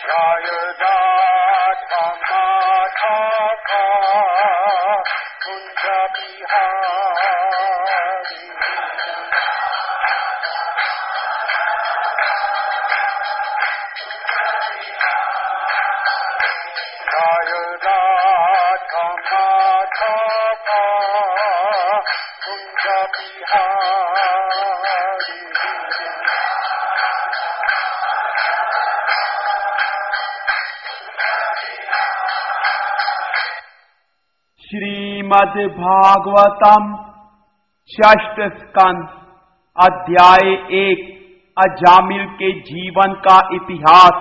श्रीमद् भागवतम षष्ठ स्कंद अध्याय 1 अजामिल के जीवन का इतिहास।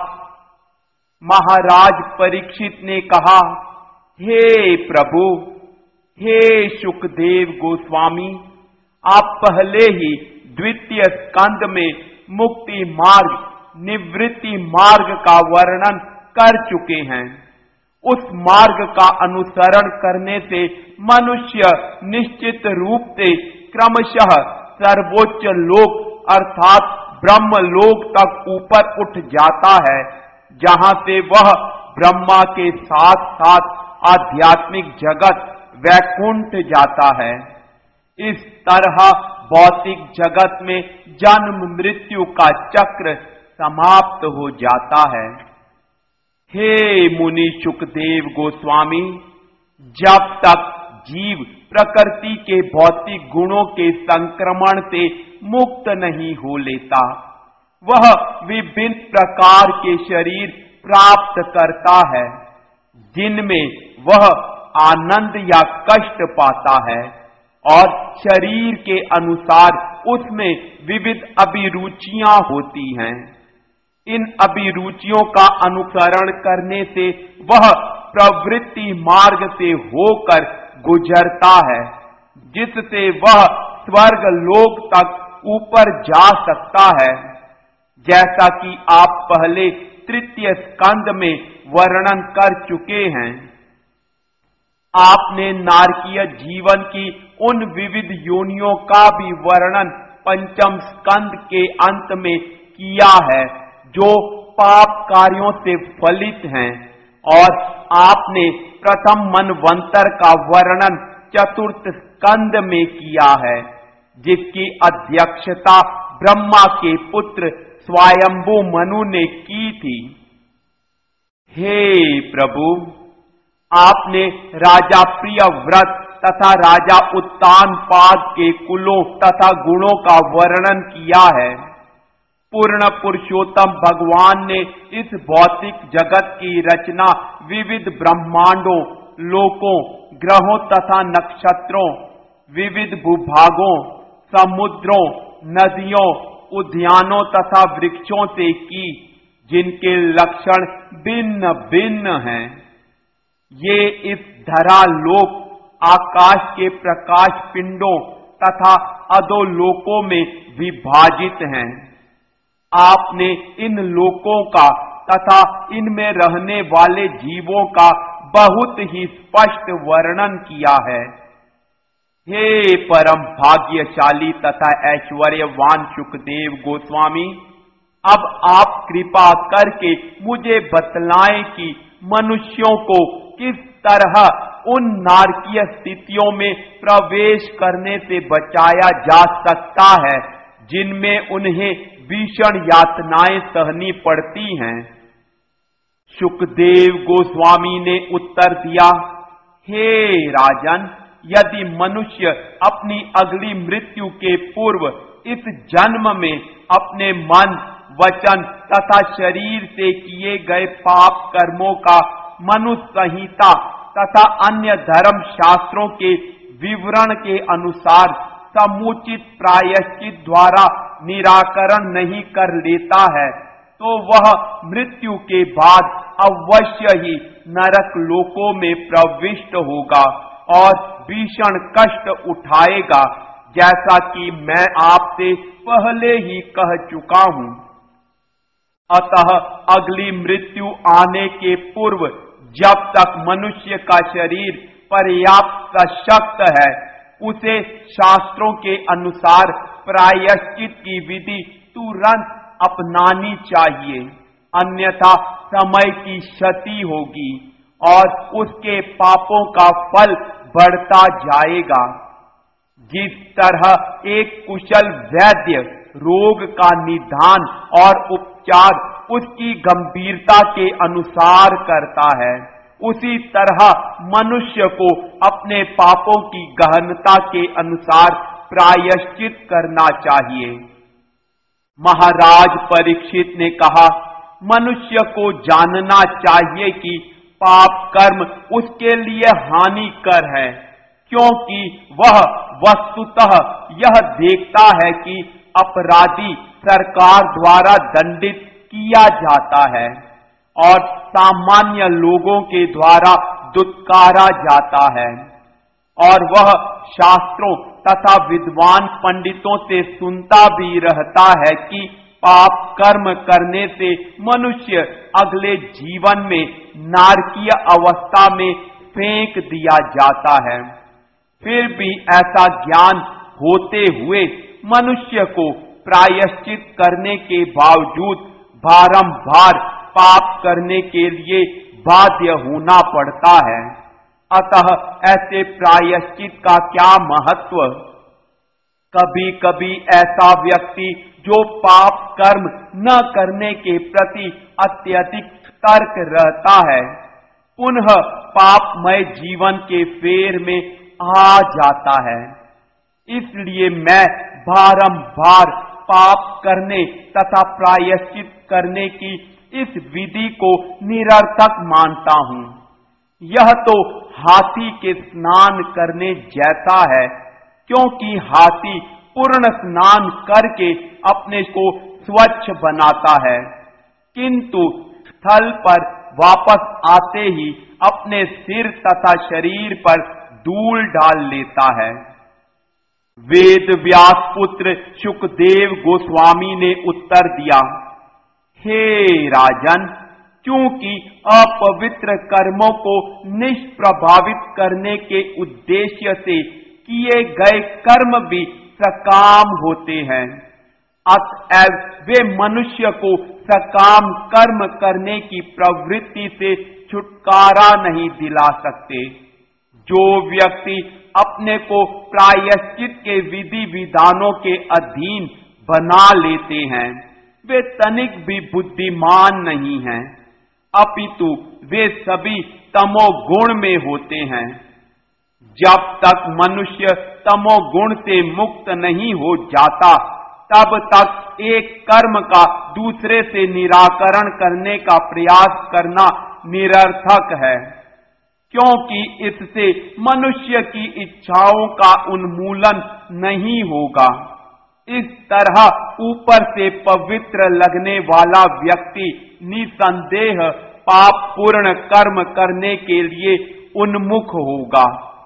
महाराज परीक्षित ने कहा, हे प्रभु, हे सुखदेव गोस्वामी, आप पहले ही द्वितीय स्कंद में मुक्ति मार्ग, निवृत्ति मार्ग का वर्णन कर चुके हैं। उस मार्ग का अनुसरण करने से मनुष्य निश्चित रूप से क्रमशः सर्वोच्च लोक अर्थात ब्रह्म लोक तक ऊपर उठ जाता है, जहां से वह ब्रह्मा के साथ साथ आध्यात्मिक जगत वैकुंठ जाता है। इस तरह भौतिक जगत में जन्म मृत्यु का चक्र समाप्त हो जाता है। हे मुनि सुखदेव गोस्वामी, जब तक जीव प्रकृति के भौतिक गुणों के संक्रमण से मुक्त नहीं हो लेता, वह विभिन्न प्रकार के शरीर प्राप्त करता है, जिनमें वह आनंद या कष्ट पाता है और शरीर के अनुसार उसमें विविध अभिरुचियां होती हैं। इन अभिरुचियों का अनुसरण करने से वह प्रवृत्ति मार्ग से होकर गुजरता है, जिससे वह स्वर्ग लोक तक ऊपर जा सकता है, जैसा कि आप पहले तृतीय स्कंद में वर्णन कर चुके हैं। आपने नारकीय जीवन की उन विविध योनियों का भी वर्णन पंचम स्कंद के अंत में किया है, जो पाप कार्यों से फलित हैं, और आपने प्रथम मनवंतर का वर्णन चतुर्थ स्कंद में किया है, जिसकी अध्यक्षता ब्रह्मा के पुत्र स्वयंभू मनु ने की थी। हे प्रभु, आपने राजा प्रियव्रत तथा राजा उत्तानपाद के कुलों तथा गुणों का वर्णन किया है। पूर्ण पुरुषोत्तम भगवान ने इस भौतिक जगत की रचना विविध ब्रह्मांडों, लोकों, ग्रहों तथा नक्षत्रों, विविध भूभागों, समुद्रों, नदियों, उद्यानों तथा वृक्षों से की, जिनके लक्षण भिन्न भिन्न हैं। ये इस धरा लोक, आकाश के प्रकाश पिंडों तथा अधोलोकों में विभाजित हैं। आपने इन लोकों का तथा इनमें रहने वाले जीवों का बहुत ही स्पष्ट वर्णन किया है। हे परम भाग्यशाली तथा ऐश्वर्यवान सुखदेव गोस्वामी, अब आप कृपा करके मुझे बतलाएं कि मनुष्यों को किस तरह उन नारकीय स्थितियों में प्रवेश करने से बचाया जा सकता है, जिनमें उन्हें भीषण यातनाएं सहनी पड़ती हैं। सुखदेव गोस्वामी ने उत्तर दिया, हे राजन, यदि मनुष्य अपनी अगली मृत्यु के पूर्व इस जन्म में अपने मन, वचन तथा शरीर से किए गए पाप कर्मों का मनुष्य संहिता तथा अन्य धर्म शास्त्रों के विवरण के अनुसार समुचित प्रायश्चित द्वारा निराकरण नहीं कर लेता है, तो वह मृत्यु के बाद अवश्य ही नरक लोकों में प्रविष्ट होगा और भीषण कष्ट उठाएगा, जैसा कि मैं आपसे पहले ही कह चुका हूं। अतः अगली मृत्यु आने के पूर्व जब तक मनुष्य का शरीर पर्याप्त सशक्त है, उसे शास्त्रों के अनुसार प्रायश्चित की विधि तुरंत अपनानी चाहिए, अन्यथा समय की क्षति होगी और उसके पापों का फल बढ़ता जाएगा। जिस तरह एक कुशल वैद्य रोग का निदान और उपचार उसकी गंभीरता के अनुसार करता है, उसी तरह मनुष्य को अपने पापों की गहनता के अनुसार प्रायश्चित करना चाहिए। महाराज परीक्षित ने कहा, मनुष्य को जानना चाहिए कि पाप कर्म उसके लिए हानिकर है, क्योंकि वह वस्तुतः यह देखता है कि अपराधी सरकार द्वारा दंडित किया जाता है और सामान्य लोगों के द्वारा दुत्कारा जाता है, और वह शास्त्रों तथा विद्वान पंडितों से सुनता भी रहता है कि पाप कर्म करने से मनुष्य अगले जीवन में नारकीय अवस्था में फेंक दिया जाता है। फिर भी ऐसा ज्ञान होते हुए मनुष्य को प्रायश्चित करने के बावजूद बारंबार पाप करने के लिए बाध्य होना पड़ता है। अतः ऐसे प्रायश्चित का क्या महत्व? कभी कभी ऐसा व्यक्ति जो पाप कर्म न करने के प्रति अत्यधिक सतर्क रहता है, पुनः पापमय जीवन के फेर में आ जाता है। इसलिए मैं बारंबार पाप करने तथा प्रायश्चित करने की इस विधि को निरर्थक मानता हूँ। यह तो हाथी के स्नान करने जैसा है, क्योंकि हाथी पूर्ण स्नान करके अपने को स्वच्छ बनाता है, किंतु स्थल पर वापस आते ही अपने सिर तथा शरीर पर धूल डाल लेता है। वेद व्यास पुत्र शुकदेव गोस्वामी ने उत्तर दिया, हे राजन, क्योंकि अपवित्र कर्मों को निष्प्रभावित करने के उद्देश्य से किए गए कर्म भी सकाम होते हैं, अतएव वे मनुष्य को सकाम कर्म करने की प्रवृत्ति से छुटकारा नहीं दिला सकते। जो व्यक्ति अपने को प्रायश्चित के विधि विधानों के अधीन बना लेते हैं, वे तनिक भी बुद्धिमान नहीं हैं, अपितु वे सभी तमोगुण में होते हैं। जब तक मनुष्य तमोगुण से मुक्त नहीं हो जाता, तब तक एक कर्म का दूसरे से निराकरण करने का प्रयास करना निरर्थक है, क्योंकि इससे मनुष्य की इच्छाओं का उन्मूलन नहीं होगा। इस तरह ऊपर से पवित्र लगने वाला व्यक्ति निसंदेह पाप पूर्ण कर्म करने के लिए उन्मुख होगा।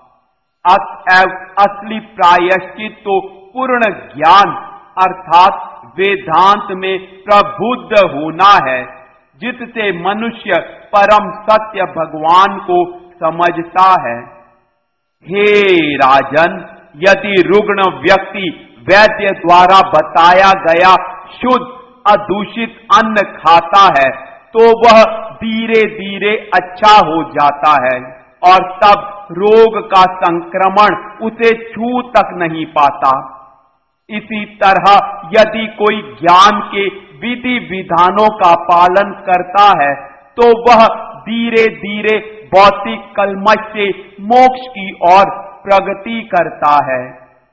अतएव असली प्रायश्चित तो पूर्ण ज्ञान अर्थात वेदांत में प्रबुद्ध होना है, जिससे मनुष्य परम सत्य भगवान को समझता है। हे राजन, यदि रुग्ण व्यक्ति वैद्य द्वारा बताया गया शुद्ध अदूषित अन्न खाता है, तो वह धीरे धीरे अच्छा हो जाता है और तब रोग का संक्रमण उसे छू तक नहीं पाता। इसी तरह यदि कोई ज्ञान के विधि विधानों का पालन करता है, तो वह धीरे धीरे भौतिक कलमश से मोक्ष की ओर प्रगति करता है।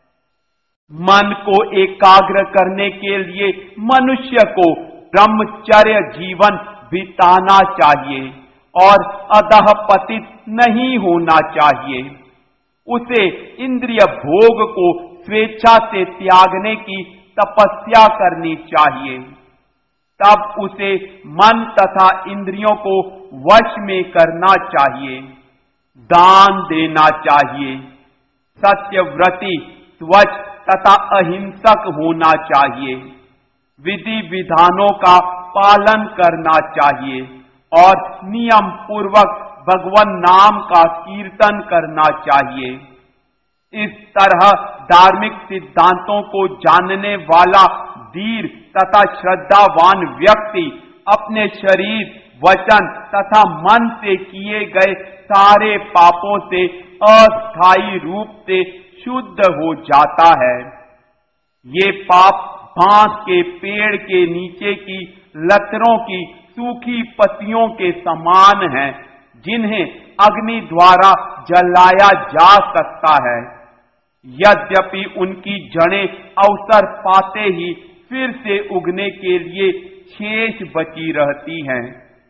मन को एकाग्र करने के लिए मनुष्य को ब्रह्मचर्य जीवन बिताना चाहिए और अधःपतित नहीं होना चाहिए। उसे इंद्रिय भोग को स्वेच्छा से त्यागने की तपस्या करनी चाहिए। तब उसे मन तथा इंद्रियों को वश में करना चाहिए, दान देना चाहिए, सत्यव्रती, स्वच्छ तथा अहिंसक होना चाहिए, विधि विधानों का पालन करना चाहिए और नियम पूर्वक भगवान नाम का कीर्तन करना चाहिए। इस तरह धार्मिक सिद्धांतों को जानने वाला धीर तथा श्रद्धावान व्यक्ति अपने शरीर, वचन तथा मन से किए गए सारे पापों से अस्थायी रूप से शुद्ध हो जाता है। ये पाप बांस के पेड़ के नीचे की लतरों की सूखी पत्तियों के समान हैं, जिन्हें अग्नि द्वारा जलाया जा सकता है। यद्यपि उनकी जड़ें अवसर पाते ही फिर से उगने के लिए शेष बची रहती हैं।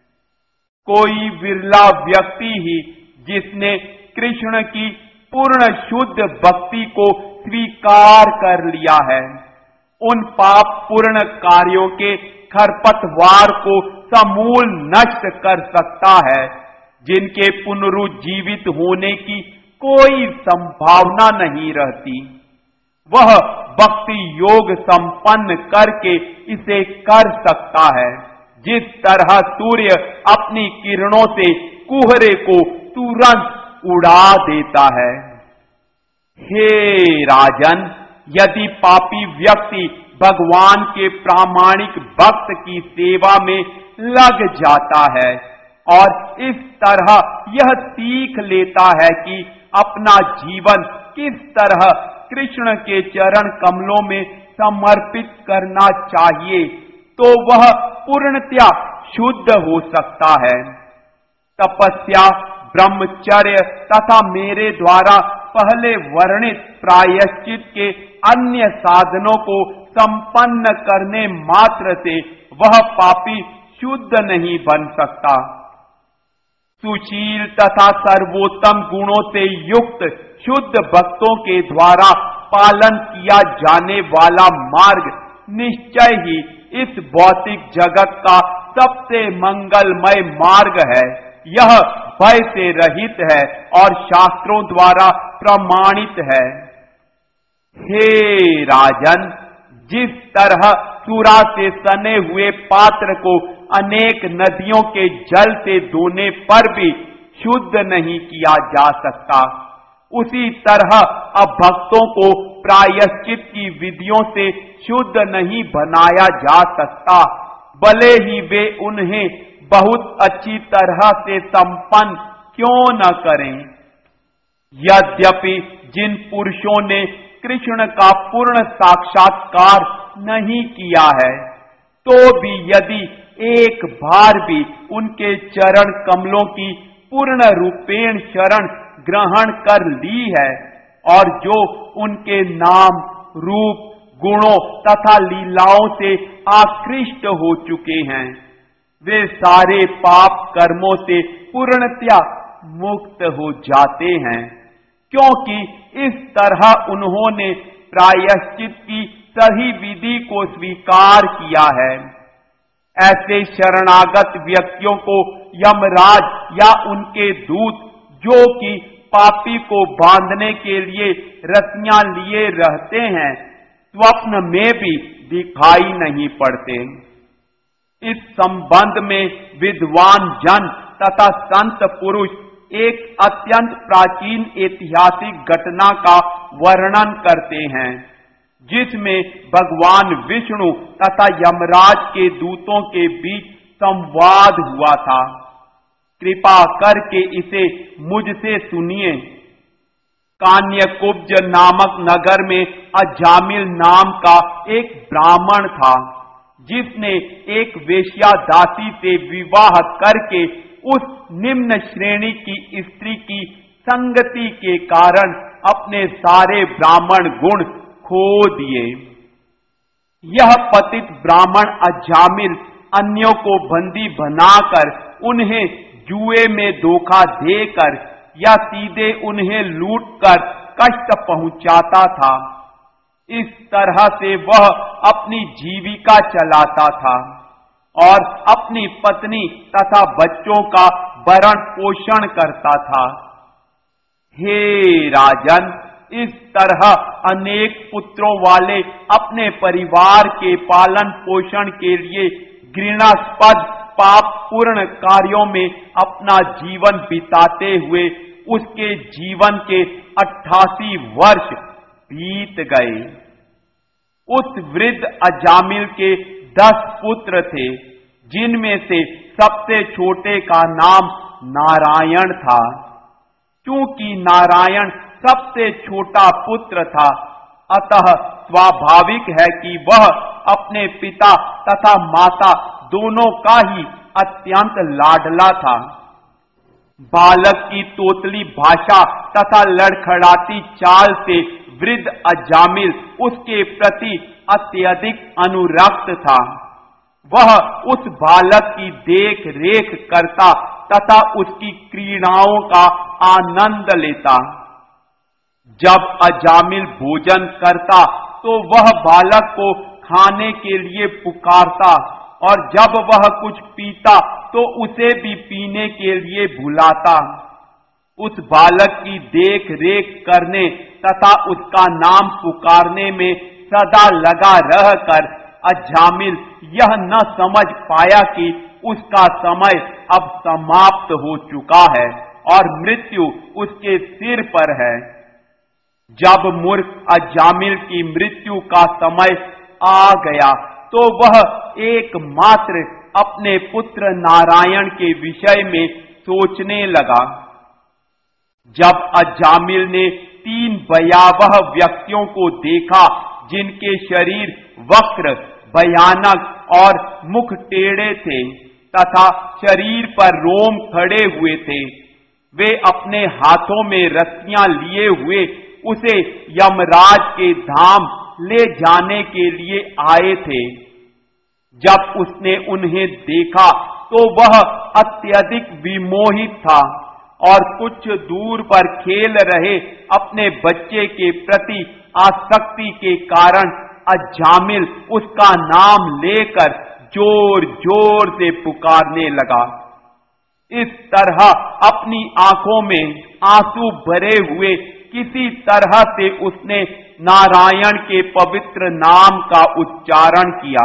कोई विरला व्यक्ति ही जिसने कृष्ण की पूर्ण शुद्ध भक्ति को स्वीकार कर लिया है, उन पाप पूर्ण कार्यों के खरपतवार को समूल नष्ट कर सकता है, जिनके पुनरुज्जीवित होने की कोई संभावना नहीं रहती। वह भक्ति योग संपन्न करके इसे कर सकता है, जिस तरह सूर्य अपनी किरणों से कुहरे को तुरंत उड़ा देता है। हे राजन, यदि पापी व्यक्ति भगवान के प्रामाणिक भक्त की सेवा में लग जाता है और इस तरह यह सीख लेता है कि अपना जीवन किस तरह कृष्ण के चरण कमलों में समर्पित करना चाहिए, तो वह पूर्णतया शुद्ध हो सकता है। तपस्या, ब्रह्मचर्य तथा मेरे द्वारा पहले वर्णित प्रायश्चित के अन्य साधनों को संपन्न करने मात्र से वह पापी शुद्ध नहीं बन सकता। सुशील तथा सर्वोत्तम गुणों से युक्त शुद्ध भक्तों के द्वारा पालन किया जाने वाला मार्ग निश्चय ही इस भौतिक जगत का सबसे मंगलमय मार्ग है। यह भय से रहित है और शास्त्रों द्वारा प्रमाणित है। हे राजन, जिस तरह सुरा से सने हुए पात्र को अनेक नदियों के जल से धोने पर भी शुद्ध नहीं किया जा सकता, उसी तरह अब भक्तों को प्रायश्चित की विधियों से शुद्ध नहीं बनाया जा सकता, भले ही वे उन्हें बहुत अच्छी तरह से संपन्न क्यों न करें। यद्यपि जिन पुरुषों ने कृष्ण का पूर्ण साक्षात्कार नहीं किया है, तो भी यदि एक बार भी उनके चरण कमलों की पूर्ण रूपेण शरण ग्रहण कर ली है और जो उनके नाम, रूप, गुणों तथा लीलाओं से आकृष्ट हो चुके हैं, वे सारे पाप कर्मों से पूर्णतया मुक्त हो जाते हैं, क्योंकि इस तरह उन्होंने प्रायश्चित की सही विधि को स्वीकार किया है। ऐसे शरणागत व्यक्तियों को यमराज या उनके दूत, जो कि पापी को बांधने के लिए रस्सियां लिए रहते हैं, स्वप्न में भी दिखाई नहीं पड़ते। इस संबंध में विद्वान जन तथा संत पुरुष एक अत्यंत प्राचीन ऐतिहासिक घटना का वर्णन करते हैं, जिसमें भगवान विष्णु तथा यमराज के दूतों के बीच संवाद हुआ था। कृपा करके इसे मुझसे सुनिए। कान्यकुब्ज नामक नगर में अजामिल नाम का एक ब्राह्मण था, जिसने एक वेश्यादासी से विवाह करके उस निम्न श्रेणी की स्त्री की संगति के कारण अपने सारे ब्राह्मण गुण खो दिए। यह पतित ब्राह्मण अजामिल अन्यों को बंदी बनाकर उन्हें जुए में धोखा देकर या सीधे उन्हें लूटकर कष्ट पहुंचाता था। इस तरह से वह अपनी जीविका चलाता था और अपनी पत्नी तथा बच्चों का भरण पोषण करता था। हे राजन, इस तरह अनेक पुत्रों वाले अपने परिवार के पालन पोषण के लिए घृणास्पद पाप पूर्ण कार्यों में अपना जीवन बिताते हुए उसके जीवन के 88 वर्ष बीत गए। उस वृद्ध अजामिल के 10 पुत्र थे, जिनमें से सबसे छोटे का नाम नारायण था। क्योंकि नारायण सबसे छोटा पुत्र था, अतः स्वाभाविक है कि वह अपने पिता तथा माता दोनों का ही अत्यंत लाडला था। बालक की तोतली भाषा तथा लड़खड़ाती चाल से वृद्ध अजामिल उसके प्रति अत्यधिक अनुरक्त था। वह उस बालक की देख रेख करता तथा उसकी क्रीड़ाओं का आनंद लेता। जब अजामिल भोजन करता तो वह बालक को खाने के लिए पुकारता, और जब वह कुछ पीता तो उसे भी पीने के लिए बुलाता। उस बालक की देख रेख करने तथा उसका नाम पुकारने में सदा लगा रहकर अजामिल यह न समझ पाया कि उसका समय अब समाप्त हो चुका है और मृत्यु उसके सिर पर है। जब मूर्ख अजामिल की मृत्यु का समय आ गया तो वह एकमात्र अपने पुत्र नारायण के विषय में सोचने लगा। जब अजामिल ने 3 भयावह व्यक्तियों को देखा जिनके शरीर वक्र, भयानक और मुख टेढ़े थे तथा शरीर पर रोम खड़े हुए थे, वे अपने हाथों में रस्सियां लिए हुए उसे यमराज के धाम ले जाने के लिए आए थे। जब उसने उन्हें देखा तो वह अत्यधिक विमोहित था और कुछ दूर पर खेल रहे अपने बच्चे के प्रति आसक्ति के कारण अजामिल उसका नाम लेकर जोर जोर से पुकारने लगा। इस तरह अपनी आंखों में आंसू भरे हुए किसी तरह से उसने नारायण के पवित्र नाम का उच्चारण किया।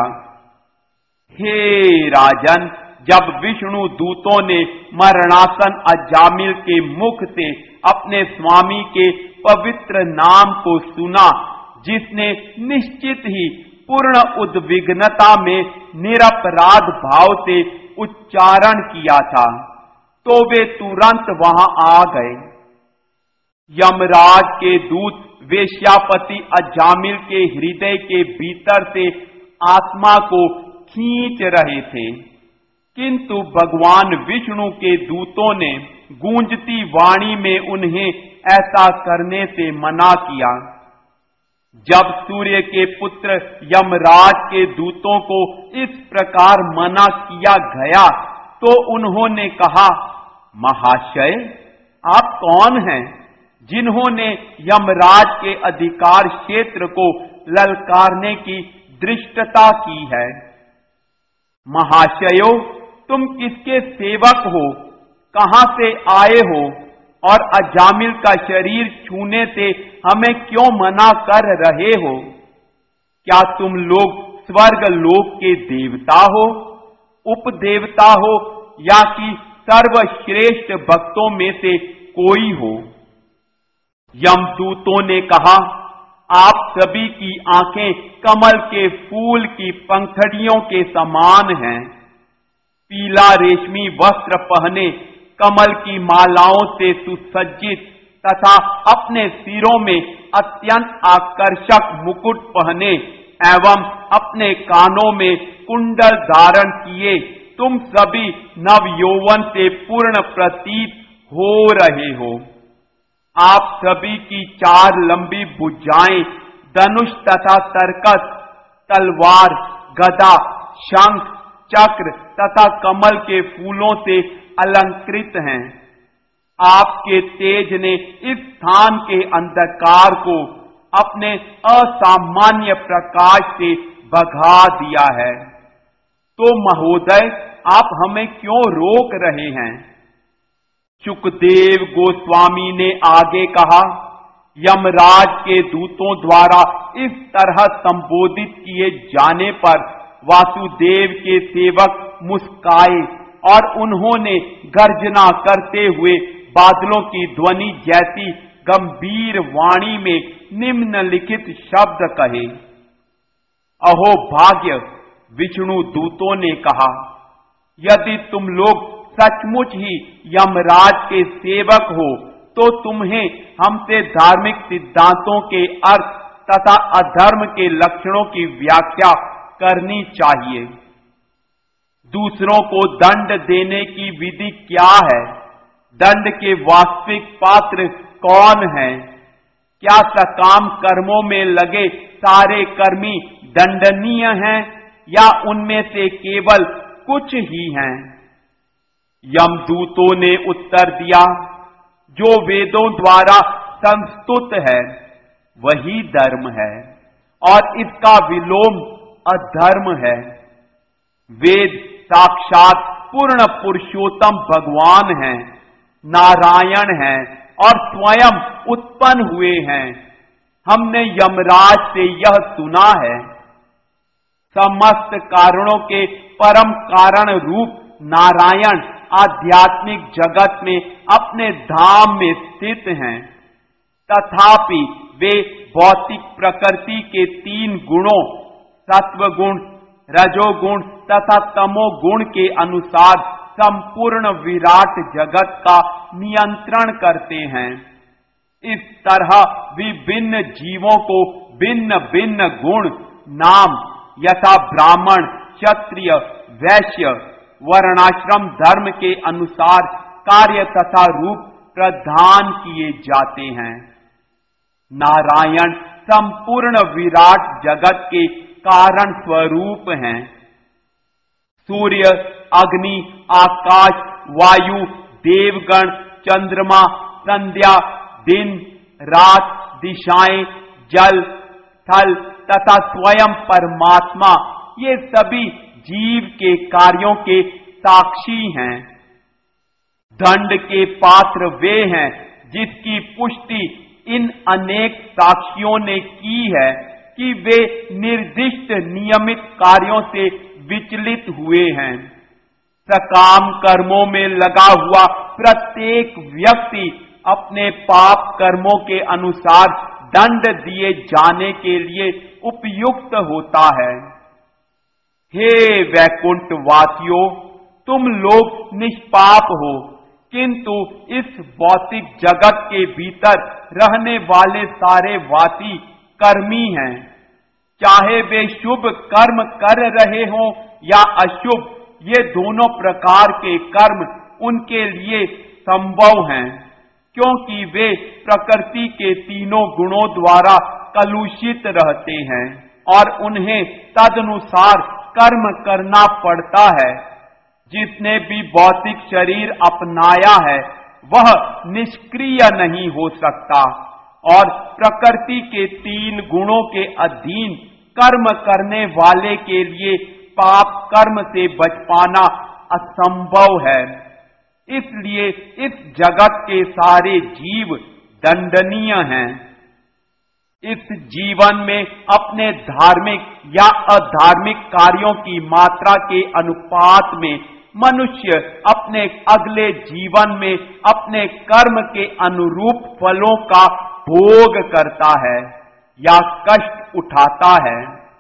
हे राजन, जब विष्णु दूतों ने मरणासन अजामिल के मुख से अपने स्वामी के पवित्र नाम को सुना, जिसने निश्चित ही पूर्ण उद्विग्नता में निरपराध भाव से उच्चारण किया था, तो वे तुरंत वहां आ गए। यमराज के दूत वेश्यापति अजामिल के हृदय के भीतर से आत्मा को खींच रहे थे, किंतु भगवान विष्णु के दूतों ने गूंजती वाणी में उन्हें ऐसा करने से मना किया। जब सूर्य के पुत्र यमराज के दूतों को इस प्रकार मना किया गया तो उन्होंने कहा, महाशय, आप कौन हैं जिन्होंने यमराज के अधिकार क्षेत्र को ललकारने की धृष्टता की है? महाशयो, तुम किसके सेवक हो, कहां से आए हो और अजामिल का शरीर छूने से हमें क्यों मना कर रहे हो? क्या तुम लोग स्वर्ग लोक के देवता हो, उपदेवता हो, या कि सर्वश्रेष्ठ भक्तों में से कोई हो? यमदूतों ने कहा, आप सभी की आंखें कमल के फूल की पंखड़ियों के समान हैं। पीला रेशमी वस्त्र पहने, कमल की मालाओं से सुसज्जित तथा अपने सिरों में अत्यंत आकर्षक मुकुट पहने एवं अपने कानों में कुंडल धारण किए तुम सभी नवयौवन से पूर्ण प्रतीत हो रहे हो। आप सभी की 4 लंबी भुजाएं धनुष तथा तरकस, तलवार, गदा, शंख, चक्र तथा कमल के फूलों से अलंकृत हैं। आपके तेज ने इस स्थान के अंधकार को अपने असामान्य प्रकाश से भगा दिया है। तो महोदय, आप हमें क्यों रोक रहे हैं? सुखदेव गोस्वामी ने आगे कहा, यमराज के दूतों द्वारा इस तरह संबोधित किए जाने पर वासुदेव के सेवक मुस्काए और उन्होंने गर्जना करते हुए बादलों की ध्वनि जैसी गंभीर वाणी में निम्नलिखित शब्द कहे। अहो भाग्य, विष्णु दूतों ने कहा, यदि तुम लोग सचमुच ही यमराज के सेवक हो तो तुम्हें हमसे धार्मिक सिद्धांतों के अर्थ तथा अधर्म के लक्षणों की व्याख्या करनी चाहिए। दूसरों को दंड देने की विधि क्या है? दंड के वास्तविक पात्र कौन हैं? क्या सकाम कर्मों में लगे सारे कर्मी दंडनीय हैं या उनमें से केवल कुछ ही हैं? यमदूतों ने उत्तर दिया, जो वेदों द्वारा संस्तुत है वही धर्म है और इसका विलोम अधर्म है। वेद साक्षात पूर्ण पुरुषोत्तम भगवान हैं, नारायण हैं और स्वयं उत्पन्न हुए हैं। हमने यमराज से यह सुना है। समस्त कारणों के परम कारण रूप नारायण आध्यात्मिक जगत में अपने धाम में स्थित हैं, तथापि वे भौतिक प्रकृति के 3 गुणों सत्वगुण, रजोगुण तथा तमोगुण के अनुसार संपूर्ण विराट जगत का नियंत्रण करते हैं। इस तरह विभिन्न जीवों को भिन्न भिन्न गुण नाम यथा ब्राह्मण, क्षत्रिय, वैश्य, वर्णाश्रम धर्म के अनुसार कार्य तथा रूप प्रदान किए जाते हैं। नारायण संपूर्ण विराट जगत के कारण स्वरूप हैं। सूर्य, अग्नि, आकाश, वायु, देवगण, चंद्रमा, संध्या, दिन, रात, दिशाएं, जल, थल तथा स्वयं परमात्मा, ये सभी जीव के कार्यों के साक्षी हैं। दंड के पात्र वे हैं जिसकी पुष्टि इन अनेक साक्षियों ने की है कि वे निर्दिष्ट नियमित कार्यों से विचलित हुए हैं। सकाम कर्मों में लगा हुआ प्रत्येक व्यक्ति अपने पाप कर्मों के अनुसार दंड दिए जाने के लिए उपयुक्त होता है। हे वैकुंठ वासियों, तुम लोग निष्पाप हो, किंतु इस भौतिक जगत के भीतर रहने वाले सारे वासी कर्मी हैं। चाहे वे शुभ कर्म कर रहे हों या अशुभ, ये दोनों प्रकार के कर्म उनके लिए संभव हैं, क्योंकि वे प्रकृति के 3 गुणों द्वारा कलुषित रहते हैं और उन्हें तदनुसार कर्म करना पड़ता है। जिसने भी भौतिक शरीर अपनाया है वह निष्क्रिय नहीं हो सकता और प्रकृति के 3 गुणों के अधीन कर्म करने वाले के लिए पाप कर्म से बच पाना असंभव है। इसलिए इस जगत के सारे जीव दंडनीय हैं। इस जीवन में अपने धार्मिक या अधार्मिक कार्यों की मात्रा के अनुपात में मनुष्य अपने अगले जीवन में अपने कर्म के अनुरूप फलों का भोग करता है या कष्ट उठाता है।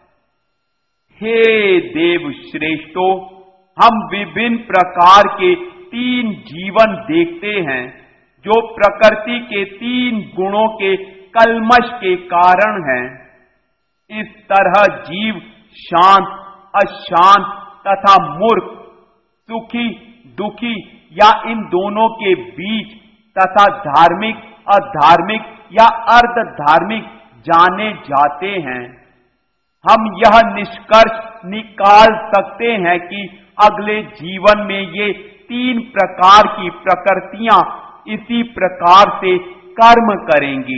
हे देव श्रेष्ठों, हम विभिन्न प्रकार के 3 जीवन देखते हैं जो प्रकृति के 3 गुणों के कल्मश के कारण हैं। इस तरह जीव शांत, अशांत तथा मूर्ख, सुखी, दुखी या इन दोनों के बीच तथा धार्मिक, अधार्मिक या अर्ध धार्मिक जाने जाते हैं। हम यह निष्कर्ष निकाल सकते हैं कि अगले जीवन में ये 3 प्रकार की प्रकृतियां इसी प्रकार से कर्म करेंगी।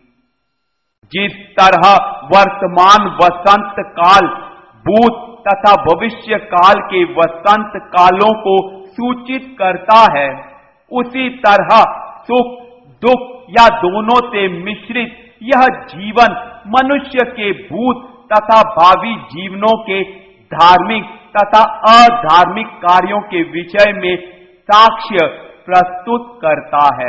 जिस तरह वर्तमान वसंत काल भूत तथा भविष्य काल के वसंत कालों को सूचित करता है, उसी तरह सुख दुख या दोनों से मिश्रित यह जीवन मनुष्य के भूत तथा भावी जीवनों के धार्मिक तथा अधार्मिक कार्यों के विषय में साक्ष्य प्रस्तुत करता है।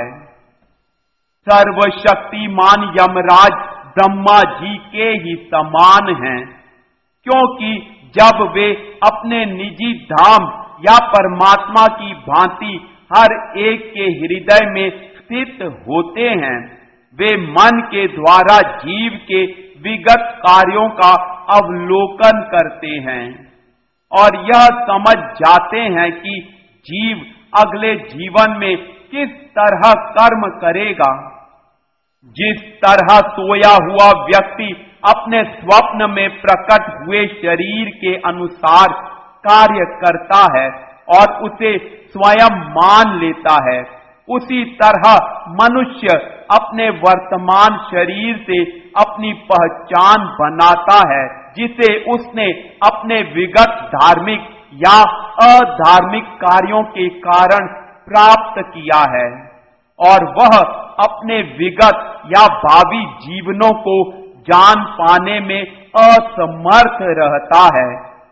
सर्वशक्तिमान यमराज ब्रह्मा जी के ही समान हैं, क्योंकि जब वे अपने निजी धाम या परमात्मा की भांति हर एक के हृदय में स्थित होते हैं। वे मन के द्वारा जीव के विगत कार्यों का अवलोकन करते हैं और यह समझ जाते हैं कि जीव अगले जीवन में किस तरह कर्म करेगा। जिस तरह सोया हुआ व्यक्ति अपने स्वप्न में प्रकट हुए शरीर के अनुसार कार्य करता है और उसे स्वयं मान लेता है, उसी तरह मनुष्य अपने वर्तमान शरीर से अपनी पहचान बनाता है, जिसे उसने अपने विगत धार्मिक या अधार्मिक कार्यों के कारण प्राप्त किया है और वह अपने विगत या भावी जीवनों को जान पाने में असमर्थ रहता है।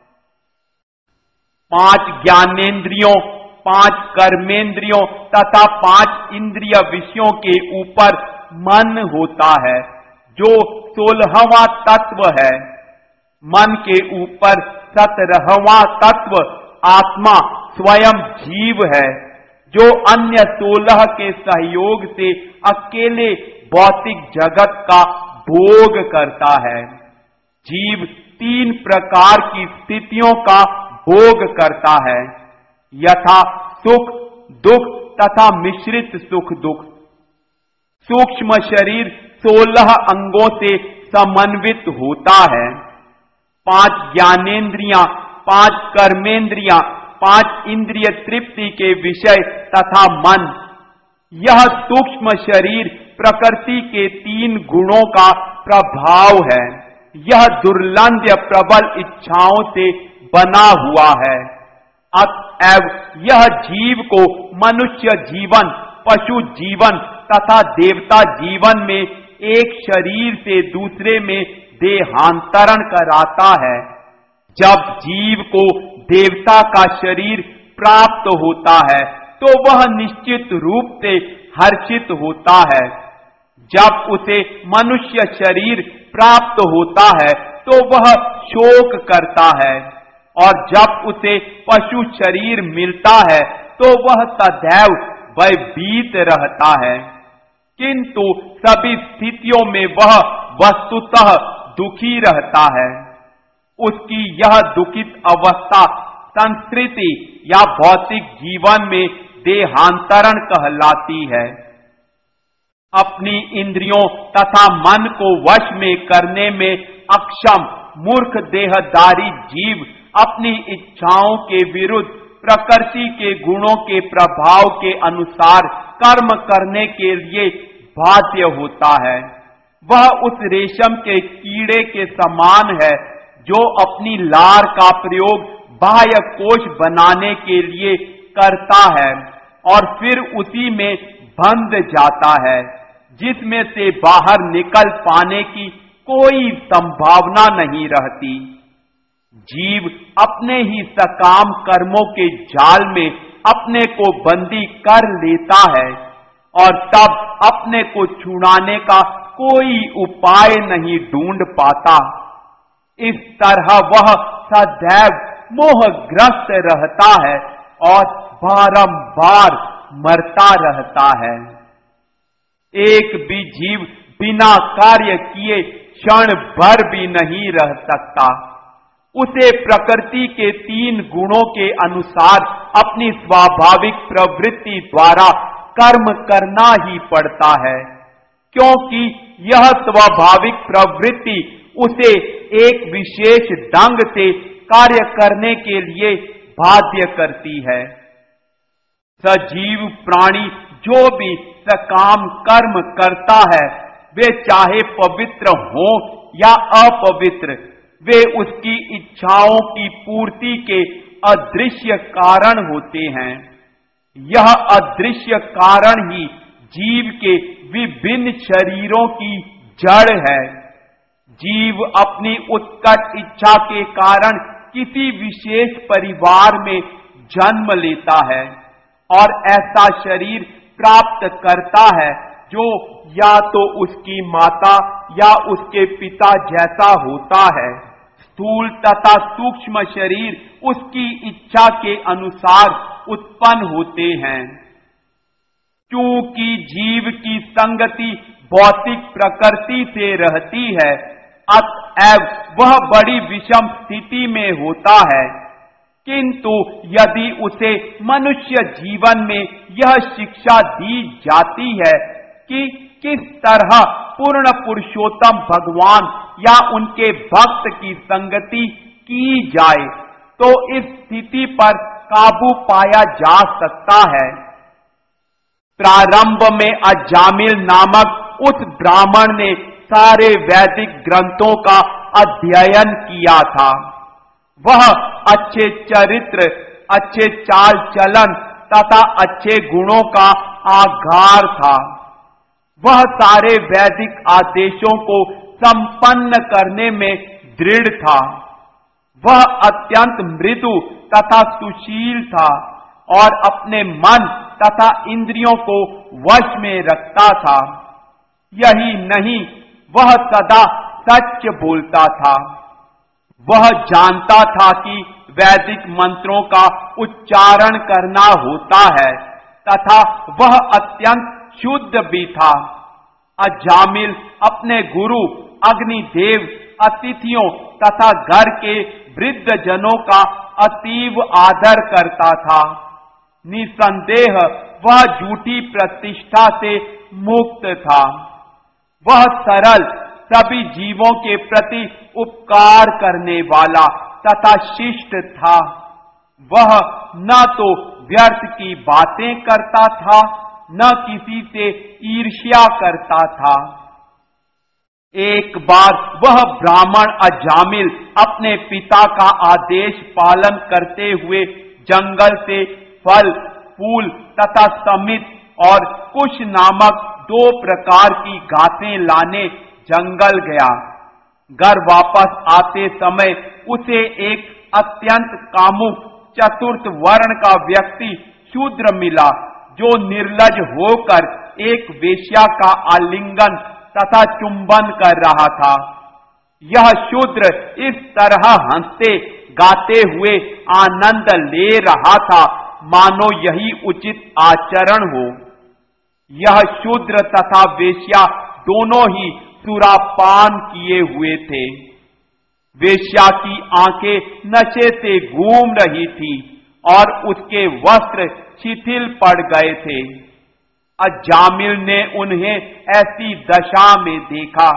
5 ज्ञानेंद्रियों, 5 कर्मेंद्रियों तथा 5 इंद्रिय विषयों के ऊपर मन होता है, जो 16वां तत्व है। मन के ऊपर 17वां तत्व आत्मा स्वयं जीव है, जो अन्य 16 के सहयोग से अकेले भौतिक जगत का भोग करता है। जीव 3 प्रकार की स्थितियों का भोग करता है, यथा सुख, दुख तथा मिश्रित सुख दुख। सूक्ष्म शरीर 16 अंगों से समन्वित होता है। 5 ज्ञानेंद्रियां, 5 कर्मेंद्रियां, 5 इंद्रिय तृप्ति के विषय तथा मन। यह सूक्ष्म शरीर प्रकृति के 3 गुणों का प्रभाव है। यह दुर्लंघ्य प्रबल इच्छाओं से बना हुआ है। अतएव यह जीव को मनुष्य जीवन, पशु जीवन तथा देवता जीवन में एक शरीर से दूसरे में देहांतरण कराता है। जब जीव को देवता का शरीर प्राप्त होता है तो वह निश्चित रूप से हर्षित होता है। जब उसे मनुष्य शरीर प्राप्त होता है तो वह शोक करता है और जब उसे पशु शरीर मिलता है तो वह सदैव भयभीत रहता है। किंतु सभी स्थितियों में वह वस्तुतः दुखी रहता है। उसकी यह दुखित अवस्था संस्कृति या भौतिक जीवन में देहांतरण कहलाती है। अपनी इंद्रियों तथा मन को वश में करने में अक्षम मूर्ख देहधारी जीव अपनी इच्छाओं के विरुद्ध प्रकृति के गुणों के प्रभाव के अनुसार कर्म करने के लिए बाध्य होता है। वह उस रेशम के कीड़े के समान है जो अपनी लार का प्रयोग बाह्य कोश बनाने के लिए करता है और फिर उसी में बंध जाता है, जिसमें से बाहर निकल पाने की कोई संभावना नहीं रहती। जीव अपने ही सकाम कर्मों के जाल में अपने को बंदी कर लेता है और तब अपने को छुड़ाने का कोई उपाय नहीं ढूंढ पाता। इस तरह वह सदैव मोहग्रस्त रहता है और बारंबार मरता रहता है। एक भी जीव बिना कार्य किए क्षण भर भी नहीं रह सकता। उसे प्रकृति के 3 गुणों के अनुसार अपनी स्वाभाविक प्रवृत्ति द्वारा कर्म करना ही पड़ता है, क्योंकि यह स्वाभाविक प्रवृत्ति उसे एक विशेष ढंग से कार्य करने के लिए बाध्य करती है। सजीव प्राणी जो भी सकाम कर्म करता है, वे चाहे पवित्र हो या अपवित्र, वे उसकी इच्छाओं की पूर्ति के अदृश्य कारण होते हैं। यह अदृश्य कारण ही जीव के विभिन्न शरीरों की जड़ है। जीव अपनी उत्कट इच्छा के कारण किसी विशेष परिवार में जन्म लेता है और ऐसा शरीर प्राप्त करता है जो या तो उसकी माता या उसके पिता जैसा होता है। स्थूल तथा सूक्ष्म शरीर उसकी इच्छा के अनुसार उत्पन्न होते हैं। क्योंकि जीव की संगति भौतिक प्रकृति से रहती है, अतएव वह बड़ी विषम स्थिति में होता है। किंतु यदि उसे मनुष्य जीवन में यह शिक्षा दी जाती है कि किस तरह पूर्ण पुरुषोत्तम भगवान या उनके भक्त की संगति की जाए, तो इस स्थिति पर काबू पाया जा सकता है। प्रारंभ में अजामिल नामक उस ब्राह्मण ने सारे वैदिक ग्रंथों का अध्ययन किया था। वह अच्छे चरित्र, अच्छे चाल चलन तथा अच्छे गुणों का आधार था। वह सारे वैदिक आदेशों को संपन्न करने में दृढ़ था। वह अत्यंत मृदु तथा सुशील था और अपने मन तथा इंद्रियों को वश में रखता था। यही नहीं, वह सदा सच बोलता था। वह जानता था कि वैदिक मंत्रों का उच्चारण करना होता है तथा वह अत्यंत शुद्ध भी था। अजामिल अपने गुरु, अग्निदेव, अतिथियों तथा घर के वृद्ध जनों का अतीव आदर करता था। निसंदेह वह झूठी प्रतिष्ठा से मुक्त था। वह सरल, सभी जीवों के प्रति उपकार करने वाला तथा शिष्ट था। वह न तो व्यर्थ की बातें करता था, न किसी से ईर्ष्या करता था। एक बार वह ब्राह्मण अजामिल अपने पिता का आदेश पालन करते हुए जंगल से फल, फूल तथा समित और कुश नामक 2 प्रकार की घासें लाने जंगल गया। घर वापस आते समय उसे एक अत्यंत कामुक चतुर्थ वर्ण का व्यक्ति शूद्र मिला, जो निर्लज होकर एक वेश्या का आलिंगन तथा चुंबन कर रहा था। यह शूद्र इस तरह हंसते गाते हुए आनंद ले रहा था मानो यही उचित आचरण हो। यह शूद्र तथा वेश्या दोनों ही सुरापान किए हुए थे। वेश्या की आंखें नशे से घूम रही थी और उसके वस्त्र शिथिल पड़ गए थे। अजामिल ने उन्हें ऐसी दशा में देखा।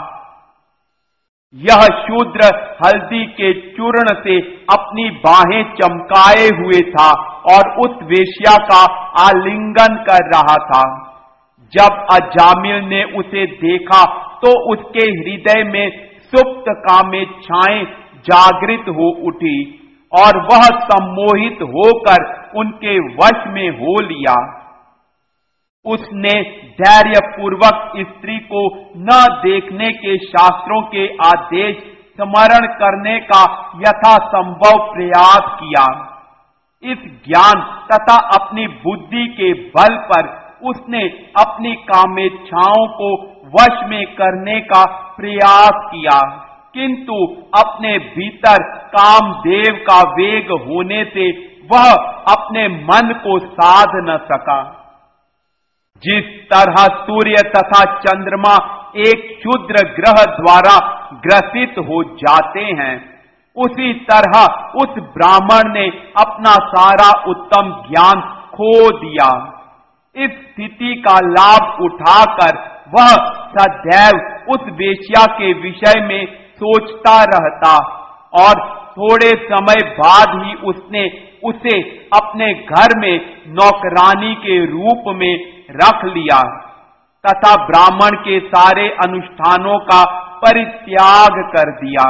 यह शूद्र हल्दी के चूर्ण से अपनी बाहें चमकाए हुए था और उस वेश्या का आलिंगन कर रहा था। जब अजामिल ने उसे देखा तो उसके हृदय में सुप्त कामेच्छाएं जागृत हो उठी और वह सम्मोहित होकर उनके वश में हो लिया। उसने धैर्यपूर्वक स्त्री को न देखने के शास्त्रों के आदेश स्मरण करने का यथासंभव प्रयास किया। इस ज्ञान तथा अपनी बुद्धि के बल पर उसने अपनी कामेच्छाओं को वश में करने का प्रयास किया, किंतु अपने भीतर कामदेव का वेग होने से वह अपने मन को साध न सका। जिस तरह सूर्य तथा चंद्रमा एक क्षुद्र ग्रह द्वारा ग्रसित हो जाते हैं, उसी तरह उस ब्राह्मण ने अपना सारा उत्तम ज्ञान खो दिया। इस स्थिति का लाभ उठाकर वह सदैव उस वेश्या के विषय में सोचता रहता और थोड़े समय बाद ही उसने उसे अपने घर में नौकरानी के रूप में रख लिया तथा ब्राह्मण के सारे अनुष्ठानों का परित्याग कर दिया।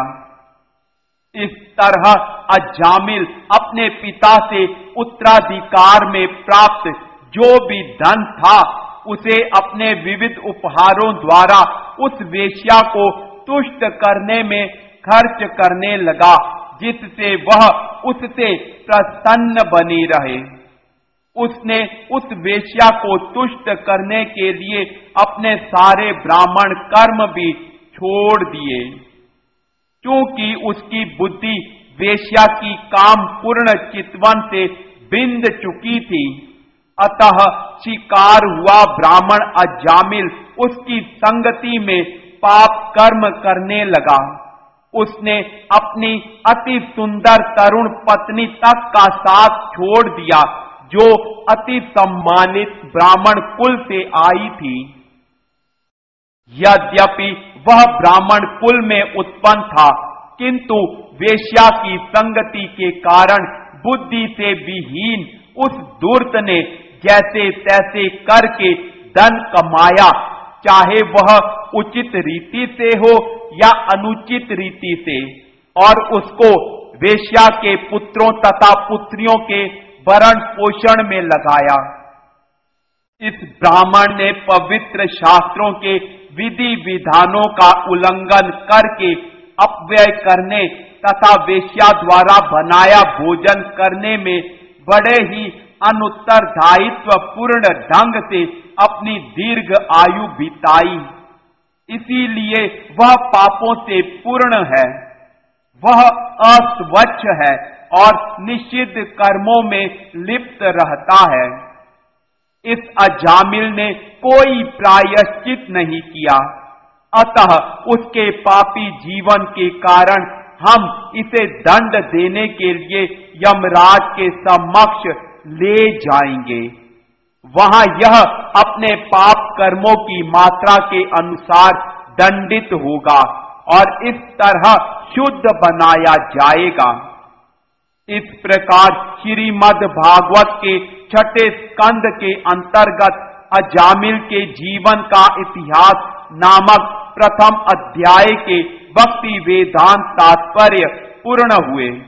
इस तरह अजामिल अपने पिता से उत्तराधिकार में प्राप्त जो भी धन था उसे अपने विविध उपहारों द्वारा उस वेश्या को तुष्ट करने में खर्च करने लगा, जिससे वह उससे प्रसन्न बनी रहे। उसने उस वेश्या को तुष्ट करने के लिए अपने सारे ब्राह्मण कर्म भी छोड़ दिए। क्योंकि उसकी बुद्धि वेश्या की काम पूर्ण चितवन से बिंद चुकी थी। अतः शिकार हुआ ब्राह्मण अजामिल उसकी संगति में पाप कर्म करने लगा। उसने अपनी अति सुंदर तरुण पत्नी तक का साथ छोड़ दिया, जो अति सम्मानित ब्राह्मण कुल से आई थी। यद्यपि वह ब्राह्मण कुल में उत्पन्न था, किंतु वेश्या की संगति के कारण बुद्धि से विहीन उस धूर्त ने जैसे तैसे करके धन कमाया, चाहे वह उचित रीति से हो या अनुचित रीति से, और उसको वेश्या के पुत्रों तथा पुत्रियों के भरण पोषण में लगाया। इस ब्राह्मण ने पवित्र शास्त्रों के विधि विधानों का उल्लंघन करके अपव्यय करने तथा वेश्या द्वारा बनाया भोजन करने में बड़े ही अनुत्तरदायित्व पूर्ण ढंग से अपनी दीर्घ आयु बिताई। इसीलिए वह पापों से पूर्ण है, वह अस्वच्छ है और निषिद्ध कर्मों में लिप्त रहता है। इस अजामिल ने कोई प्रायश्चित नहीं किया, अतः उसके पापी जीवन के कारण हम इसे दंड देने के लिए यमराज के समक्ष ले जाएंगे। वहां यह अपने पाप कर्मों की मात्रा के अनुसार दंडित होगा और इस तरह शुद्ध बनाया जाएगा। इस प्रकार श्रीमद् भागवत के छठे स्कंद के अंतर्गत अजामिल के जीवन का इतिहास नामक प्रथम अध्याय के भक्ति वेदांत तात्पर्य पूर्ण हुए।